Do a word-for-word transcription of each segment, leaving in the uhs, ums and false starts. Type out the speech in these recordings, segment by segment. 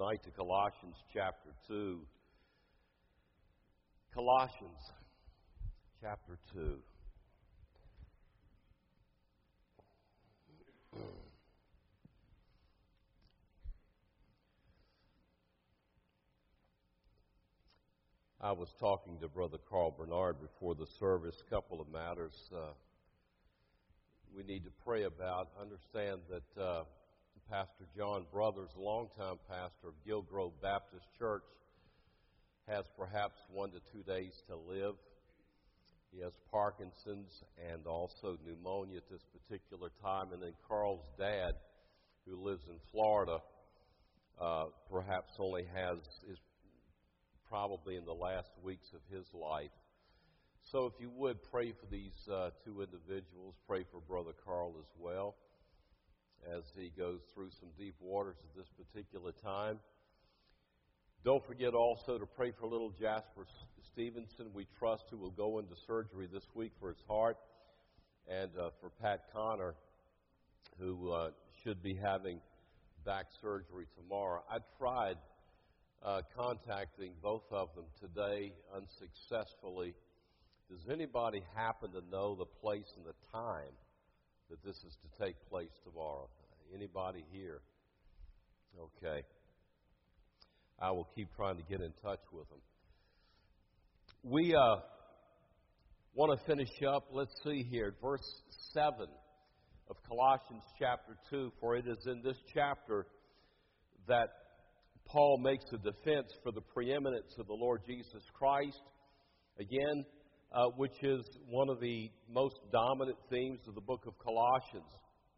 tonight to Colossians chapter two. Colossians chapter two. I was talking to Brother Carl Bernard before the service, a couple of matters uh, we need to pray about. Understand that uh, Pastor John Brothers, a longtime pastor of Gilgrove Baptist Church, has perhaps one to two days to live. He has Parkinson's and also pneumonia at this particular time. And then Carl's dad, who lives in Florida, uh, perhaps only has, is probably in the last weeks of his life. So if you would pray for these uh, two individuals, pray for Brother Carl as well as he goes through some deep waters at this particular time. Don't forget also to pray for little Jasper Stevenson, we trust, who will go into surgery this week for his heart, and uh, for Pat Connor, who uh, should be having back surgery tomorrow. I tried uh, contacting both of them today unsuccessfully. Does anybody happen to know the place and the time that this is to take place tomorrow? Anybody here? Okay. I will keep trying to get in touch with them. We uh, want to finish up. Let's see here. Verse seven of Colossians chapter two. For it is in this chapter that Paul makes a defense for the preeminence of the Lord Jesus Christ. Again, uh, which is one of the most dominant themes of the book of Colossians.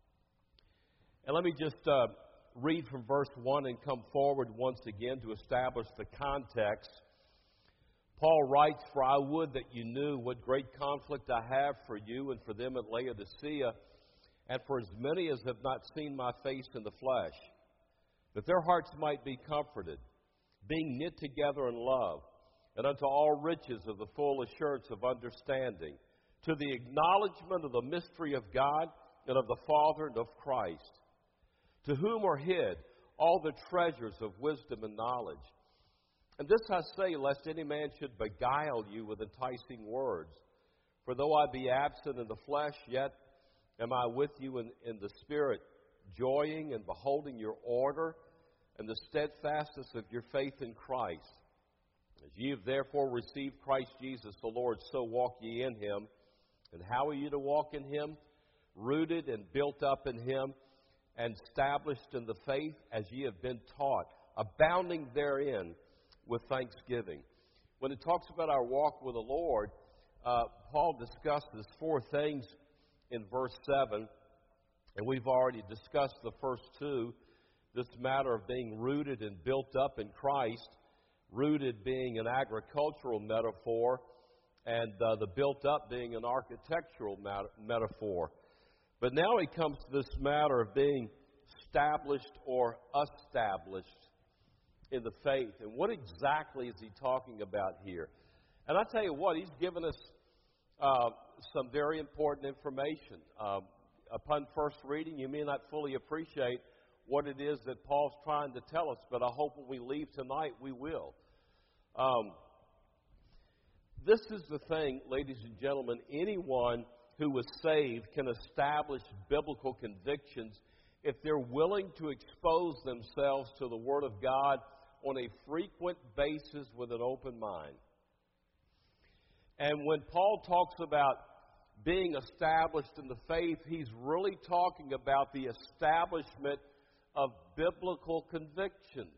And let me just uh, read from verse one and come forward once again to establish the context. Paul writes, For I would that you knew what great conflict I have for you and for them at Laodicea, and for as many as have not seen my face in the flesh, that their hearts might be comforted, being knit together in love, and unto all riches of the full assurance of understanding, to the acknowledgement of the mystery of God and of the Father and of Christ, to whom are hid all the treasures of wisdom and knowledge. And this I say, lest any man should beguile you with enticing words. For though I be absent in the flesh, yet am I with you in, in the Spirit, joying and beholding your order and the steadfastness of your faith in Christ. As ye have therefore received Christ Jesus the Lord, so walk ye in him. And how are you to walk in him? Rooted and built up in him, and established in the faith as ye have been taught, abounding therein with thanksgiving. When it talks about our walk with the Lord, uh, Paul discusses four things in verse seven, and we've already discussed the first two. This matter of being rooted and built up in Christ, rooted being an agricultural metaphor, and uh, the built up being an architectural mat- metaphor. But now he comes to this matter of being established or established in the faith. And what exactly is he talking about here? And I tell you what, he's given us uh, some very important information. Uh, upon first reading, you may not fully appreciate what it is that Paul's trying to tell us, but I hope when we leave tonight, we will. Um, this is the thing, ladies and gentlemen, anyone who was saved can establish biblical convictions if they're willing to expose themselves to the Word of God on a frequent basis with an open mind. And when Paul talks about being established in the faith, he's really talking about the establishment of biblical convictions.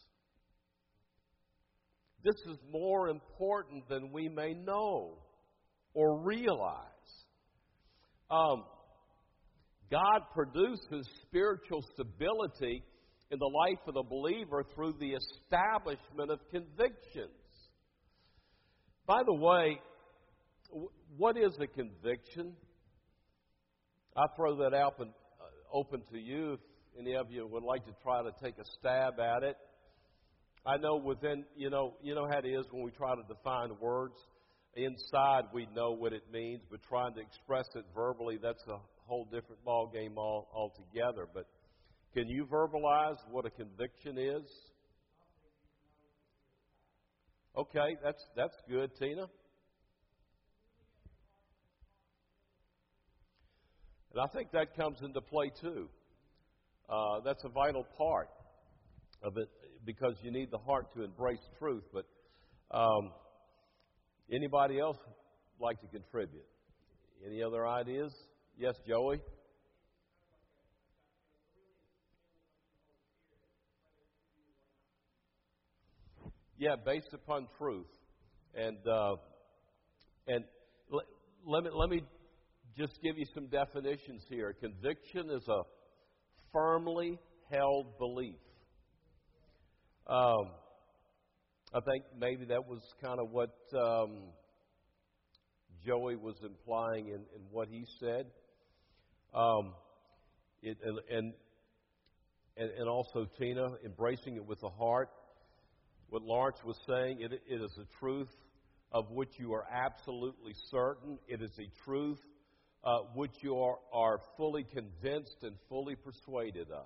This is more important than we may know or realize. Um, God produces spiritual stability in the life of the believer through the establishment of convictions. By the way, what is a conviction? I throw that out and, uh, open to you if any of you would like to try to take a stab at it. I know within, you know, you know how it is when we try to define words. Inside we know what it means, but trying to express it verbally, that's a whole different ball game all, altogether. But can you verbalize what a conviction is? Okay, that's that's good, Tina. And I think that comes into play too. Uh, that's a vital part of it because you need the heart to embrace truth. But um, anybody else like to contribute? Any other ideas? Yes, Joey? Yeah, based upon truth. And uh, and l- let me let me just give you some definitions here. Conviction is a firmly held belief. Um, I think maybe that was kind of what um, Joey was implying in, in what he said. Um, it, and, and and also Tina, embracing it with the heart. What Lawrence was saying, it, it is a truth of which you are absolutely certain. It is a truth uh, which you are, are fully convinced and fully persuaded of.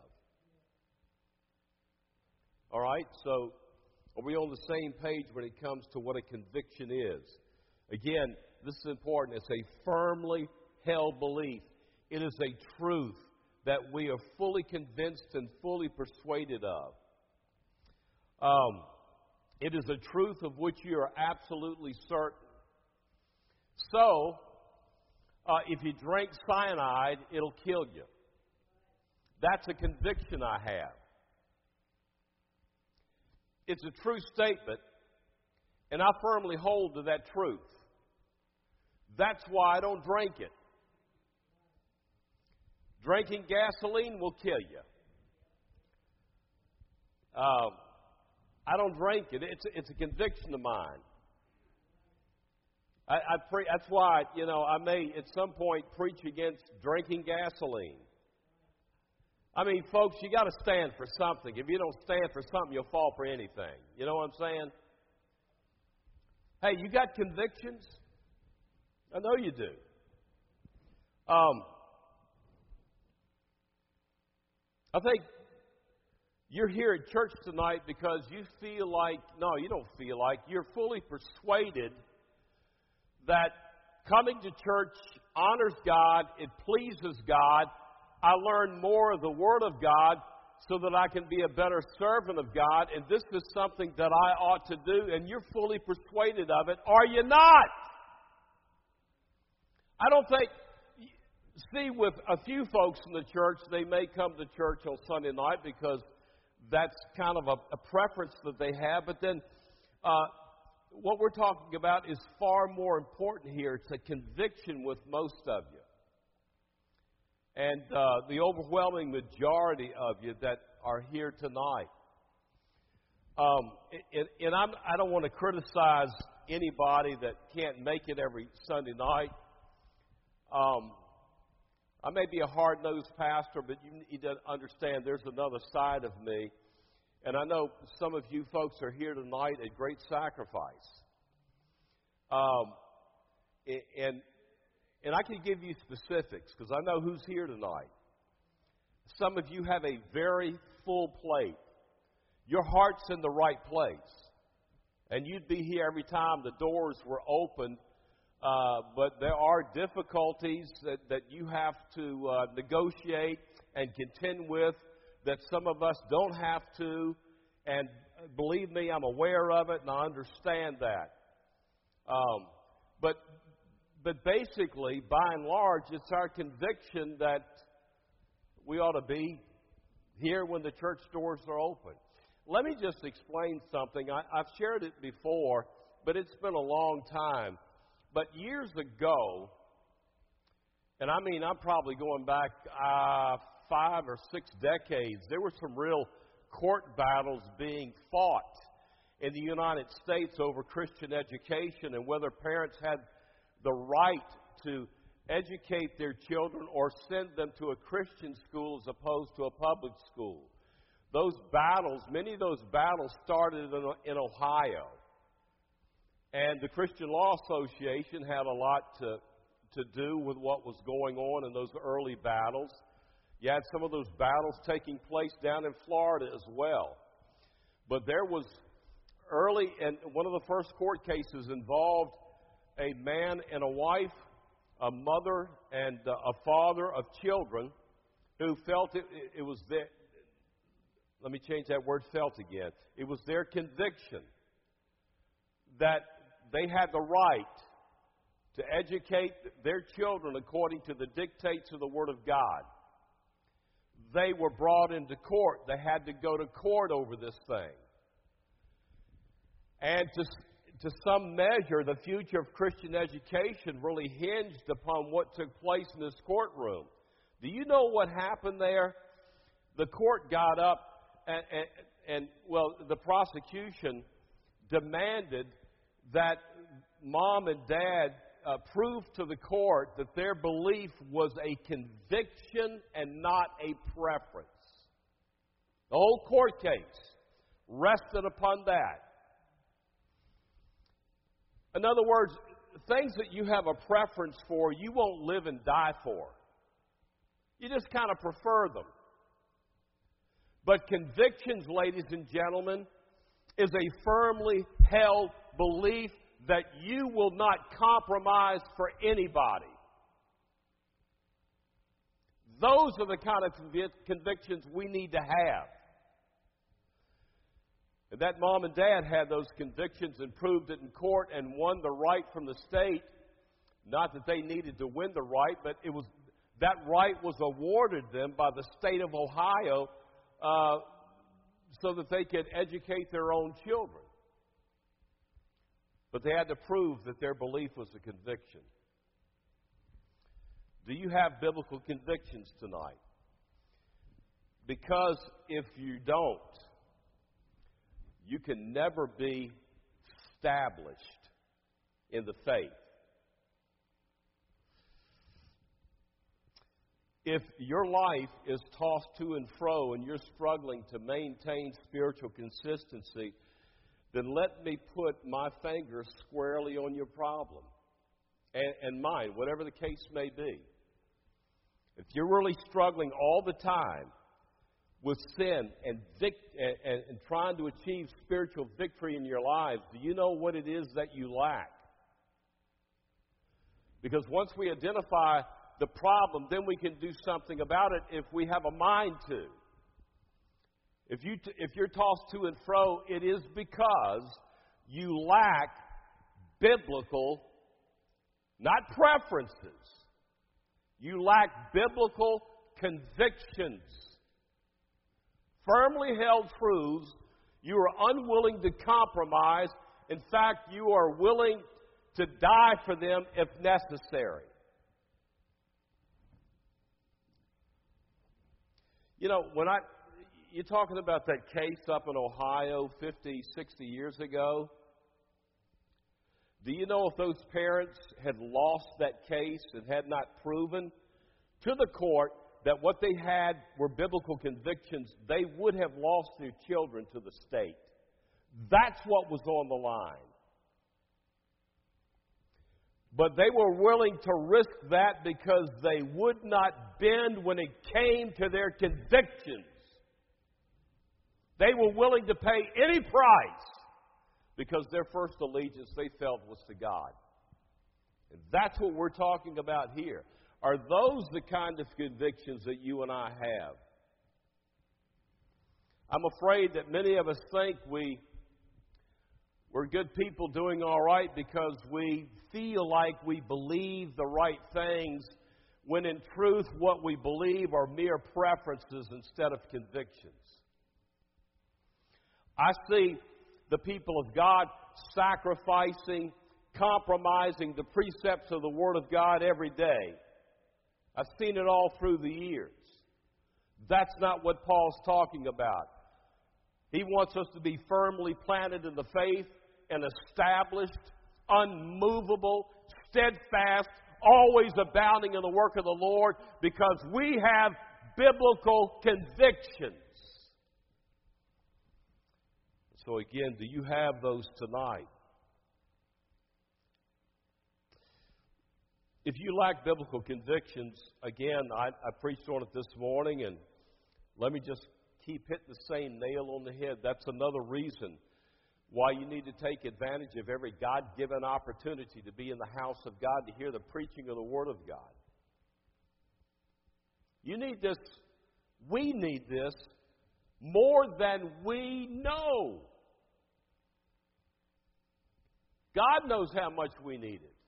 All right, so are we on the same page when it comes to what a conviction is? Again, this is important. It's a firmly held belief. It is a truth that we are fully convinced and fully persuaded of. Um, it is a truth of which you are absolutely certain. So, uh, if you drink cyanide, it'll kill you. That's a conviction I have. It's a true statement, and I firmly hold to that truth. That's why I don't drink it. Drinking gasoline will kill you. Um, I don't drink it. It's, it's a conviction of mine. I, I pre- that's why, you know, I may at some point preach against drinking gasoline. I mean, folks, you got to stand for something. If you don't stand for something, you'll fall for anything. You know what I'm saying? Hey, you got convictions? I know you do. Um, I think you're here at church tonight because you feel like, no, you don't feel like, you're fully persuaded that coming to church honors God, it pleases God. I learn more of the Word of God so that I can be a better servant of God, and this is something that I ought to do, and you're fully persuaded of it. Are you not? I don't think, see, with a few folks in the church, they may come to church on Sunday night because that's kind of a, a preference that they have, but then uh, what we're talking about is far more important here. It's a conviction with most of you. And uh, the overwhelming majority of you that are here tonight. Um, and and I'm, I don't want to criticize anybody that can't make it every Sunday night. Um, I may be a hard-nosed pastor, but you need to understand there's another side of me. And I know some of you folks are here tonight at great sacrifice. Um, and And I can give you specifics because I know who's here tonight. Some of you have a very full plate. Your heart's in the right place. And you'd be here every time the doors were opened. Uh, but there are difficulties that, that you have to uh, negotiate and contend with that some of us don't have to. And believe me, I'm aware of it and I understand that. Um, but But basically, by and large, it's our conviction that we ought to be here when the church doors are open. Let me just explain something. I, I've shared it before, but it's been a long time. But years ago, and I mean, I'm probably going back uh, five or six decades, there were some real court battles being fought in the United States over Christian education and whether parents had the right to educate their children or send them to a Christian school as opposed to a public school. Those battles, many of those battles started in, in Ohio. And the Christian Law Association had a lot to, to do with what was going on in those early battles. You had some of those battles taking place down in Florida as well. But there was early, and one of the first court cases involved a man and a wife, a mother and a father of children who felt it, it was their, let me change that word felt again. It was their conviction that they had the right to educate their children according to the dictates of the Word of God. They were brought into court. They had to go to court over this thing. And to, to some measure, the future of Christian education really hinged upon what took place in this courtroom. Do you know what happened there? The court got up and, and, and well, the prosecution demanded that mom and dad uh, prove to the court that their belief was a conviction and not a preference. The whole court case rested upon that. In other words, things that you have a preference for, you won't live and die for. You just kind of prefer them. But convictions, ladies and gentlemen, is a firmly held belief that you will not compromise for anybody. Those are the kind of convictions we need to have. And that mom and dad had those convictions and proved it in court and won the right from the state. Not that they needed to win the right, but it was that right was awarded them by the state of Ohio uh, so that they could educate their own children. But they had to prove that their belief was a conviction. Do you have biblical convictions tonight? Because if you don't, you can never be established in the faith. If your life is tossed to and fro and you're struggling to maintain spiritual consistency, then let me put my finger squarely on your problem and, and mine, whatever the case may be. If you're really struggling all the time with sin and, vic- and, and, and trying to achieve spiritual victory in your lives, do you know what it is that you lack? Because once we identify the problem, then we can do something about it if we have a mind to. If, you t- if you're tossed to and fro, it is because you lack biblical, not preferences. You lack biblical convictions. Firmly held truths. You are unwilling to compromise. In fact, you are willing to die for them if necessary. You know, when I, you're talking about that case up in Ohio fifty, sixty years ago. Do you know if those parents had lost that case and had not proven to the court that what they had were biblical convictions, they would have lost their children to the state. That's what was on the line. But they were willing to risk that because they would not bend when it came to their convictions. They were willing to pay any price because their first allegiance, they felt, was to God. And that's what we're talking about here. Are those the kind of convictions that you and I have? I'm afraid that many of us think we, we're good people doing all right because we feel like we believe the right things, when in truth what we believe are mere preferences instead of convictions. I see the people of God sacrificing, compromising the precepts of the Word of God every day. I've seen it all through the years. That's not what Paul's talking about. He wants us to be firmly planted in the faith and established, unmovable, steadfast, always abounding in the work of the Lord, because we have biblical convictions. So again, do you have those tonight? If you lack biblical convictions, again, I, I preached on it this morning, and let me just keep hitting the same nail on the head. That's another reason why you need to take advantage of every God-given opportunity to be in the house of God, to hear the preaching of the Word of God. You need this, we need this more than we know. God knows how much we need it.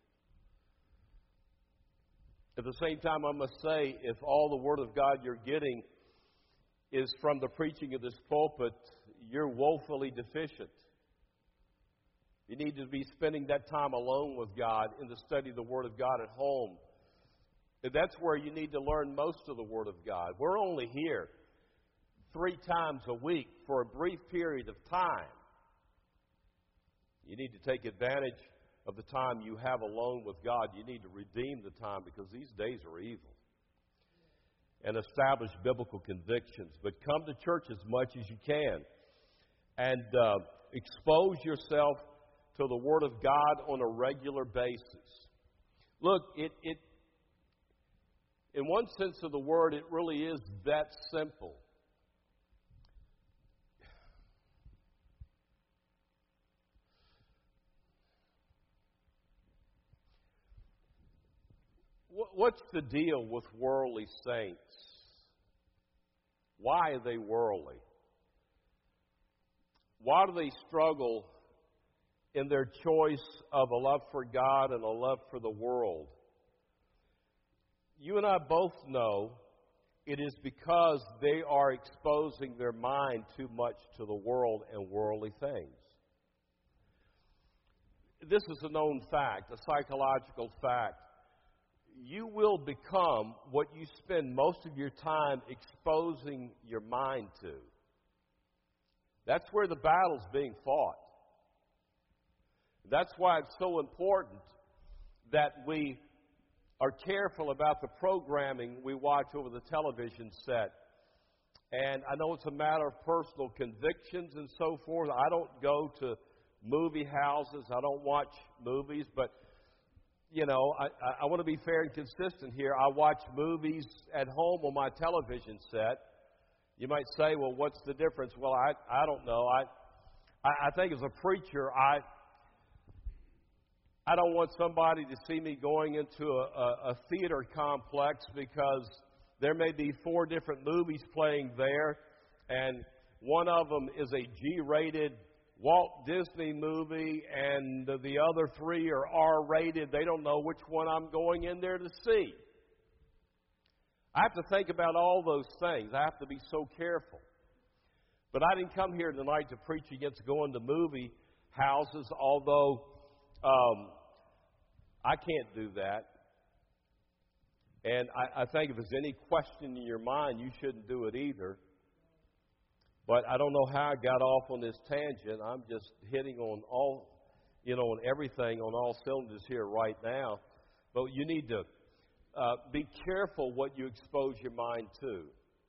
At the same time, I must say, if all the Word of God you're getting is from the preaching of this pulpit, you're woefully deficient. You need to be spending that time alone with God in the study of the Word of God at home. And that's where you need to learn most of the Word of God. We're only here three times a week for a brief period of time. You need to take advantage of the time you have alone with God. You need to redeem the time because these days are evil. And establish biblical convictions. But come to church as much as you can. And uh, expose yourself to the Word of God on a regular basis. Look, it, it, in one sense of the word, it really is that simple. What's the deal with worldly saints? Why are they worldly? Why do they struggle in their choice of a love for God and a love for the world? You and I both know it is because they are exposing their mind too much to the world and worldly things. This is a known fact, a psychological fact. You will become what you spend most of your time exposing your mind to. That's where the battle's being fought. That's why it's so important that we are careful about the programming we watch over the television set. And I know it's a matter of personal convictions and so forth. I don't go to movie houses. I don't watch movies. But, you know, I, I want to be fair and consistent here. I watch movies at home on my television set. You might say, well, what's the difference? Well, I, I don't know. I, I think as a preacher, I... I don't want somebody to see me going into a, a, a theater complex because there may be four different movies playing there, and one of them is a G-rated Walt Disney movie, and the, the other three are R-rated. They don't know which one I'm going in there to see. I have to think about all those things. I have to be so careful. But I didn't come here tonight to preach against going to movie houses, although um, I can't do that. And I, I think if there's any question in your mind, you shouldn't do it either. But I don't know how I got off on this tangent. I'm just hitting on all, you know, on everything, on all cylinders here right now. But you need to uh, be careful what you expose your mind to.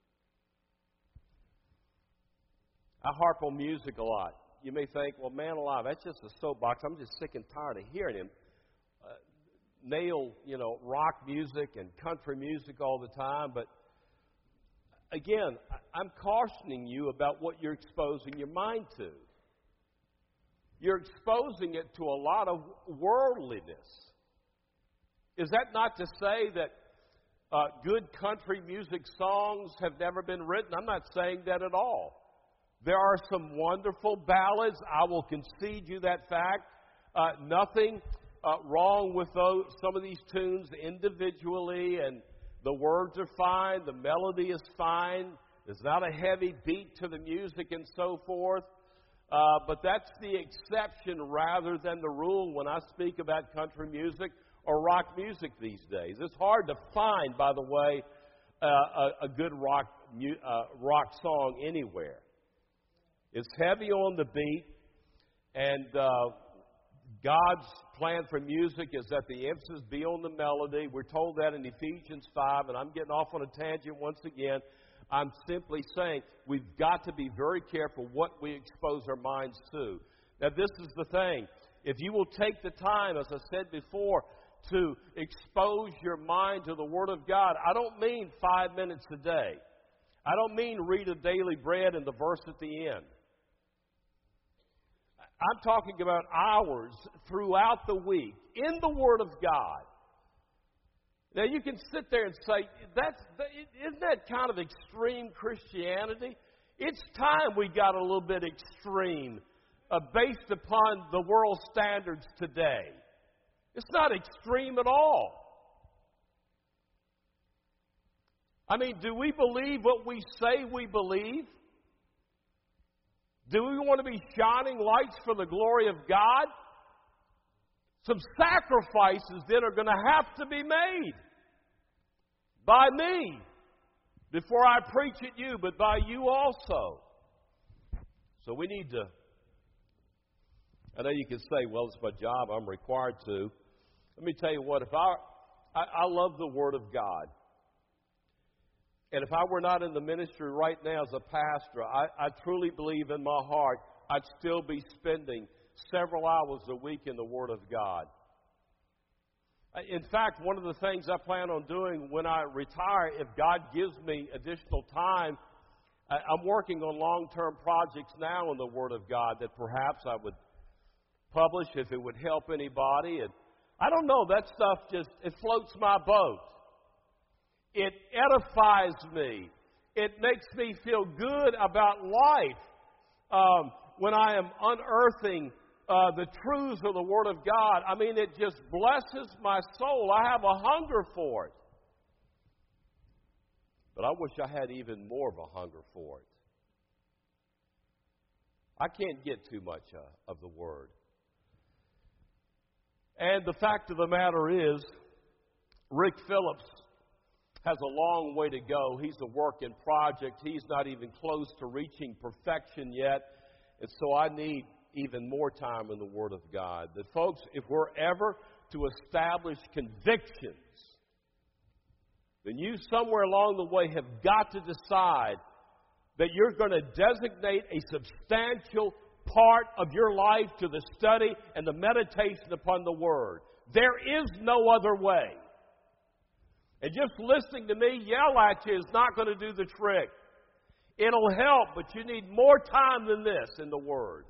I harp on music a lot. You may think, well, man alive, that's just a soapbox. I'm just sick and tired of hearing him uh, nail, you know, rock music and country music all the time. But again, I'm cautioning you about what you're exposing your mind to. You're exposing it to a lot of worldliness. Is that not to say that uh, good country music songs have never been written? I'm not saying that at all. There are some wonderful ballads. I will concede you that fact. Uh, nothing uh, wrong with those, some of these tunes individually, and the words are fine, the melody is fine, there's not a heavy beat to the music and so forth. Uh, but that's the exception rather than the rule when I speak about country music or rock music these days. It's hard to find, by the way, uh, a, a good rock, uh, rock song anywhere. It's heavy on the beat, and uh, God's plan for music is that the emphasis be on the melody. We're told that in Ephesians five, and I'm getting off on a tangent once again. I'm simply saying we've got to be very careful what we expose our minds to. Now, this is the thing. If you will take the time, as I said before, to expose your mind to the Word of God, I don't mean five minutes a day. I don't mean read a daily bread and the verse at the end. I'm talking about hours throughout the week in the Word of God. Now, you can sit there and say, "That's isn't that kind of extreme Christianity?" It's time we got a little bit extreme uh, based upon the world standards today. It's not extreme at all. I mean, do we believe what we say we believe? Do we want to be shining lights for the glory of God? Some sacrifices then are going to have to be made by me before I preach at you, but by you also. So we need to, I know you can say, well, it's my job, I'm required to. Let me tell you what, if I, I, I love the Word of God. And if I were not in the ministry right now as a pastor, I, I truly believe in my heart I'd still be spending several hours a week in the Word of God. In fact, one of the things I plan on doing when I retire, if God gives me additional time, I'm working on long-term projects now in the Word of God that perhaps I would publish if it would help anybody. And I don't know, that stuff just, it floats my boat. It edifies me. It makes me feel good about life um, when I am unearthing uh, the truths of the Word of God. I mean, it just blesses my soul. I have a hunger for it. But I wish I had even more of a hunger for it. I can't get too much uh, of the Word. And the fact of the matter is, Rick Phillips has a long way to go. He's a work in project. He's not even close to reaching perfection yet. And so I need even more time in the Word of God. That, folks, if we're ever to establish convictions, then you somewhere along the way have got to decide that you're going to designate a substantial part of your life to the study and the meditation upon the Word. There is no other way. And just listening to me yell at you is not going to do the trick. It'll help, but you need more time than this in the Word.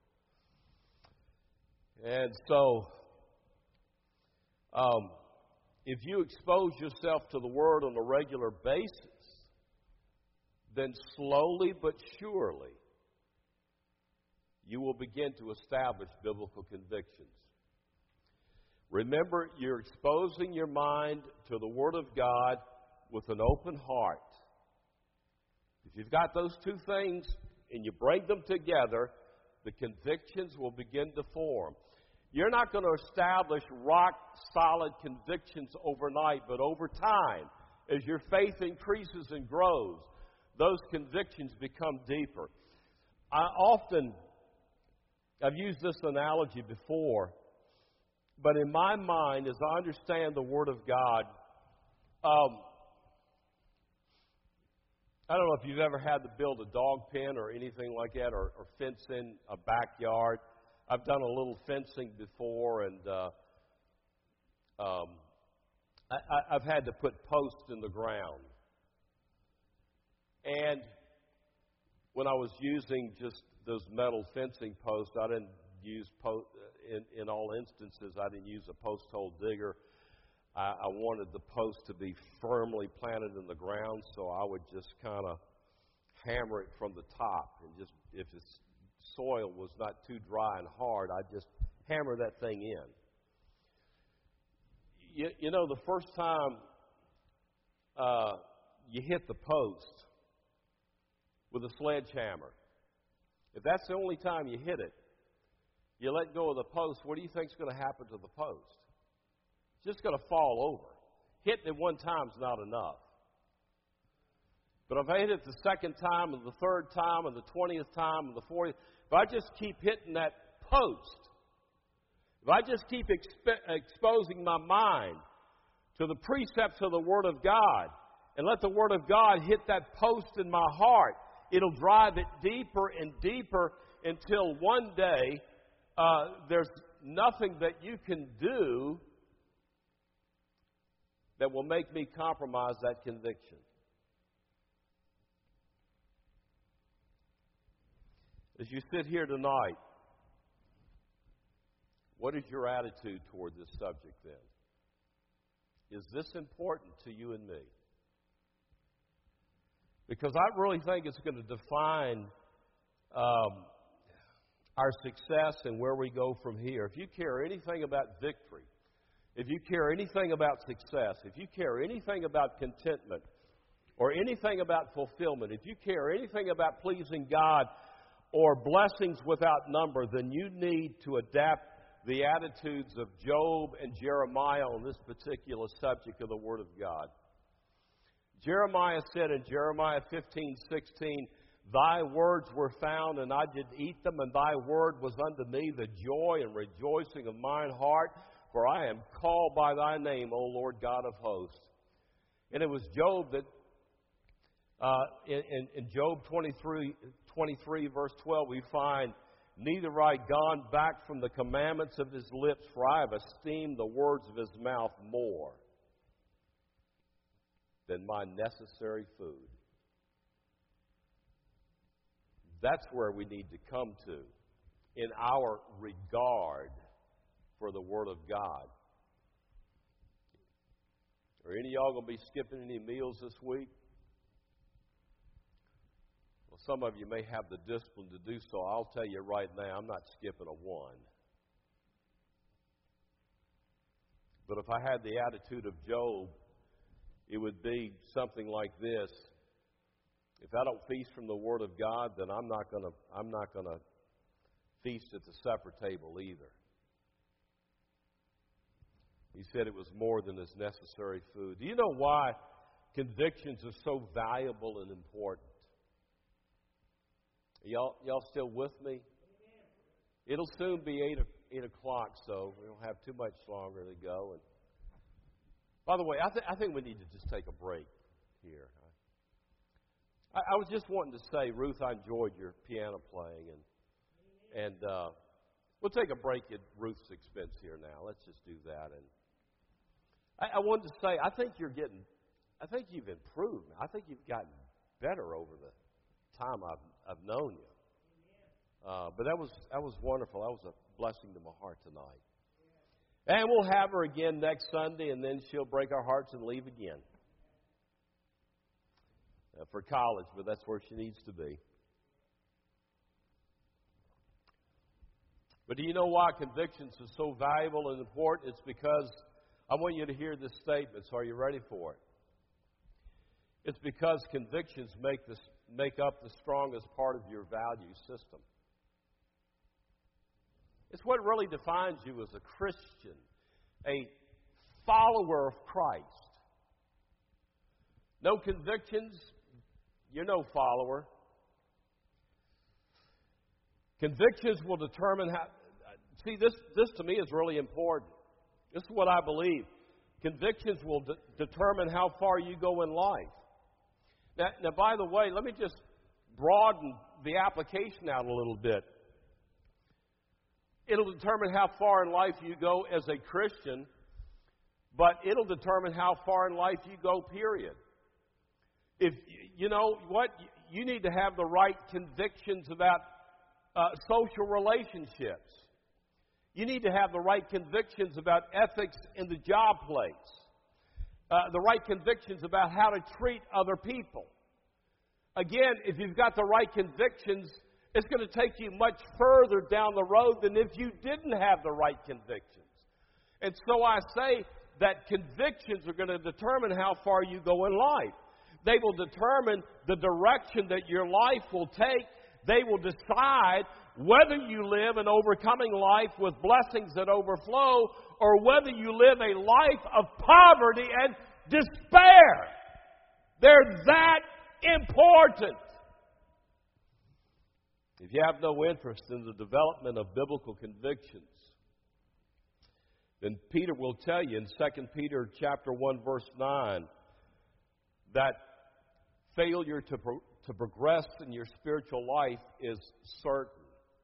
And so, um, if you expose yourself to the Word on a regular basis, then slowly but surely, you will begin to establish biblical convictions. Remember, you're exposing your mind to the Word of God with an open heart. If you've got those two things and you bring them together, the convictions will begin to form. You're not going to establish rock-solid convictions overnight, but over time, as your faith increases and grows, those convictions become deeper. I often, I've used this analogy before, but in my mind, as I understand the Word of God, um, I don't know if you've ever had to build a dog pen or anything like that, or, or fence in a backyard. I've done a little fencing before, and uh, um, I, I, I've had to put posts in the ground. And when I was using just those metal fencing posts, I didn't use post. In, in all instances, I didn't use a post hole digger. I, I wanted the post to be firmly planted in the ground, so I would just kind of hammer it from the top. And just if the soil was not too dry and hard, I'd just hammer that thing in. You, you know, the first time uh, you hit the post with a sledgehammer, if that's the only time you hit it, you let go of the post, what do you think is going to happen to the post? It's just going to fall over. Hitting it one time is not enough. But if I hit it the second time, and the third time, and the twentieth time, and the fortieth, if I just keep hitting that post, if I just keep exp- exposing my mind to the precepts of the Word of God, and let the Word of God hit that post in my heart, it'll drive it deeper and deeper until one day Uh, there's nothing that you can do that will make me compromise that conviction. As you sit here tonight, What is your attitude toward this subject then? Is this important to you and me? Because I really think it's going to define um, our success and where we go from here. If you care anything about victory, if you care anything about success, if you care anything about contentment, or anything about fulfillment, if you care anything about pleasing God or blessings without number, then you need to adapt the attitudes of Job and Jeremiah on this particular subject of the Word of God. Jeremiah said in Jeremiah fifteen sixteen, "Thy words were found, and I did eat them, and thy word was unto me the joy and rejoicing of mine heart, for I am called by thy name, O Lord God of hosts." And it was Job that, uh, in, in, in Job twenty-three, twenty-three, verse twelve, we find, "Neither have I gone back from the commandments of his lips, for I have esteemed the words of his mouth more than my necessary food." That's where we need to come to in our regard for the Word of God. Are any of y'all going to be skipping any meals this week? Well, some of you may have the discipline to do so. I'll tell you right now, I'm not skipping a one. But if I had the attitude of Job, it would be something like this: if I don't feast from the Word of God, then I'm not going to I'm not going to feast at the supper table either. He said it was more than his necessary food. Do you know why convictions are so valuable and important? Y'all, y'all still with me? It'll soon be eight, eight o'clock, so we don't have too much longer to go. And by the way, I, th- I think we need to just take a break here. I, I was just wanting to say, Ruth, I enjoyed your piano playing, and and uh, we'll take a break at Ruth's expense here now. Let's just do that. And I, I wanted to say, I think you're getting, I think you've improved. I think you've gotten better over the time I've I've known you. Uh, but that was that was wonderful. That was a blessing to my heart tonight. And we'll have her again next Sunday, and then she'll break our hearts and leave again uh, for college. But that's where she needs to be. But do you know why convictions are so valuable and important? It's because I want you to hear this statement. So are you ready for it? It's because convictions make this make up the strongest part of your value system. It's what really defines you as a Christian, a follower of Christ. No convictions, you're no follower. Convictions will determine how. See, this, this to me is really important. This is what I believe. Convictions will de- determine how far you go in life. Now, now, by the way, let me just broaden the application out a little bit. It'll determine how far in life you go as a Christian, but it'll determine how far in life you go, period. If you know what, you need to have the right convictions about uh, social relationships. You need to have the right convictions about ethics in the job place. Uh, the right convictions about how to treat other people. Again, if you've got the right convictions, it's going to take you much further down the road than if you didn't have the right convictions. And so I say that convictions are going to determine how far you go in life. They will determine the direction that your life will take. They will decide whether you live an overcoming life with blessings that overflow, or whether you live a life of poverty and despair. They're that important. If you have no interest in the development of biblical convictions, then Peter will tell you in Second Peter chapter one, verse nine, that failure to, pro- to progress in your spiritual life is certain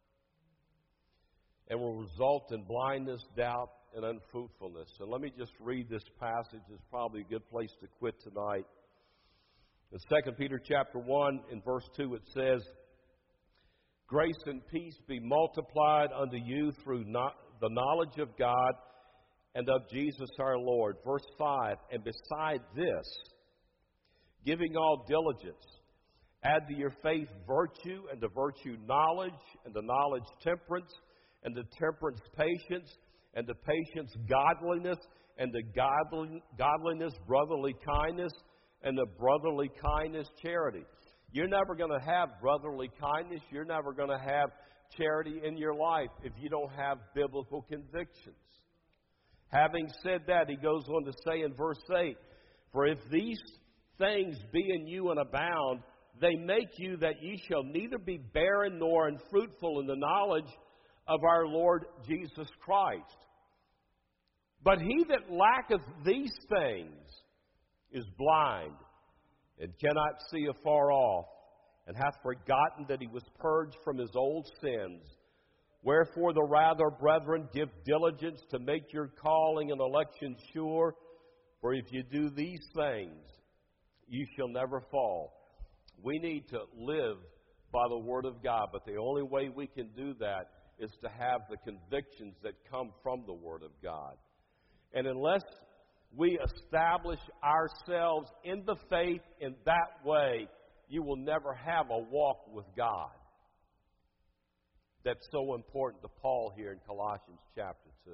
and will result in blindness, doubt, and unfruitfulness. And let me just read this passage. It's probably a good place to quit tonight. In Second Peter chapter one, in verse two, it says, "Grace and peace be multiplied unto you through not the knowledge of God and of Jesus our Lord. Verse five, and beside this, giving all diligence, add to your faith virtue, and to virtue knowledge, and to knowledge temperance, and to temperance patience, and to patience godliness, and to godly, godliness brotherly kindness, and to brotherly kindness charity. You're never going to have brotherly kindness. You're never going to have charity in your life if you don't have biblical convictions. Having said that, he goes on to say in verse eight, for if these things be in you and abound, they make you that ye shall neither be barren nor unfruitful in the knowledge of our Lord Jesus Christ. But he that lacketh these things is blind, and cannot see afar off, and hath forgotten that he was purged from his old sins. Wherefore the rather, brethren, give diligence to make your calling and election sure. For if you do these things, you shall never fall. We need to live by the Word of God, but the only way we can do that is to have the convictions that come from the Word of God. And unless we establish ourselves in the faith in that way, you will never have a walk with God. That's so important to Paul here in Colossians chapter two.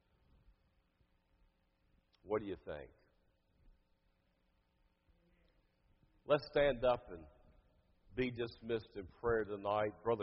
What do you think? Let's stand up and be dismissed in prayer tonight. Brother